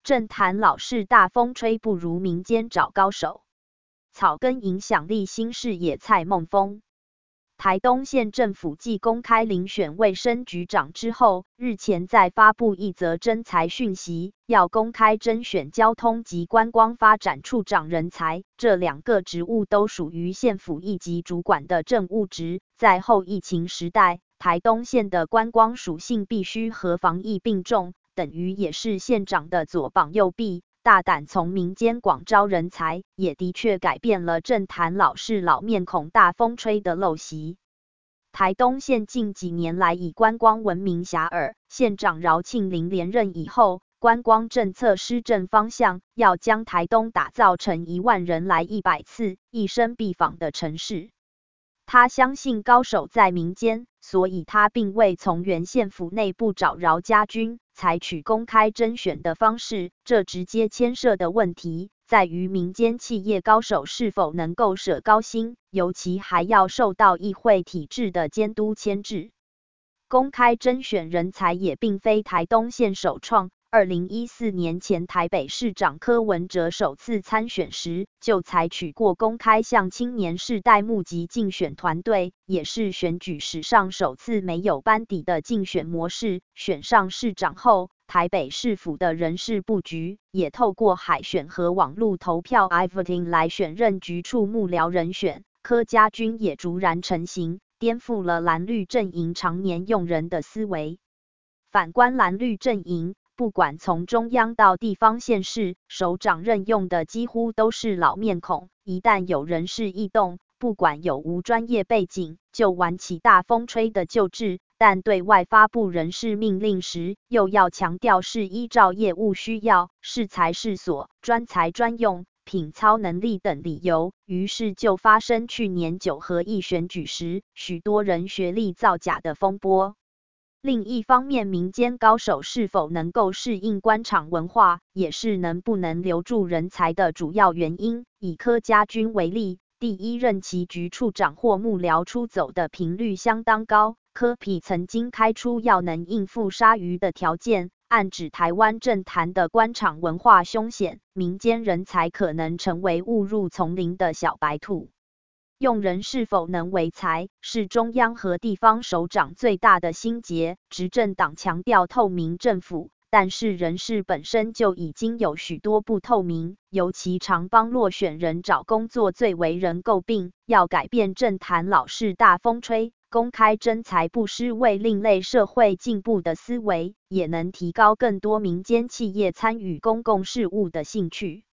政坛老是大风吹，不如民间找高手。草根影响力新视野蔡孟峰。台东县政府继公开遴选卫生局长之后，日前再发布一则征才讯息，要公开甄选交通及观光发展处长人才。这两个职务都属于县府一级主管的政务职，在后疫情时代，台东县的观光属性必须和防疫并重，等于也是县长的左膀右臂。大胆从民间广招人才，也的确改变了政坛老是老面孔大风吹的陋习。台东县近几年来以观光闻名遐迩，县长饶庆铃连任以后，观光政策施政方向要将台东打造成1万人来100次一生必访的城市。他相信高手在民间，所以他并未从原县府内部找饶家军，采取公开甄选的方式。这直接牵涉的问题在于民间企业高手是否能够舍高薪，尤其还要受到议会体制的监督牵制。公开甄选人才也并非台东县首创。2014年前台北市长柯文哲首次参选时，就采取过公开向青年世代募集竞选团队，也是选举史上首次没有班底的竞选模式。选上市长后，台北市府的人事布局也透过海选和网络投票 iVoting 来选任局处幕僚人选，柯家军也逐然成型，颠覆了蓝绿阵营常年用人的思维。反观蓝绿阵营，不管从中央到地方县市，首长任用的几乎都是老面孔，一旦有人事异动，不管有无专业背景，就玩起大风吹的旧制，但对外发布人事命令时，又要强调是依照业务需要、适才适所、专才专用、品操能力等理由，于是就发生去年9合1选举时，许多人学历造假的风波。另一方面，民间高手是否能够适应官场文化，也是能不能留住人才的主要原因。以柯家军为例，第一任期局处长或幕僚出走的频率相当高，柯 P 曾经开出要能应付鲨鱼的条件，暗指台湾政坛的官场文化凶险，民间人才可能成为误入丛林的小白兔。用人是否能为才，是中央和地方首长最大的心结。执政党强调透明政府，但是人事本身就已经有许多不透明，尤其常帮落选人找工作最为人诟病。要改变政坛老是大风吹，公开征才不失为另类社会进步的思维，也能提高更多民间企业参与公共事务的兴趣。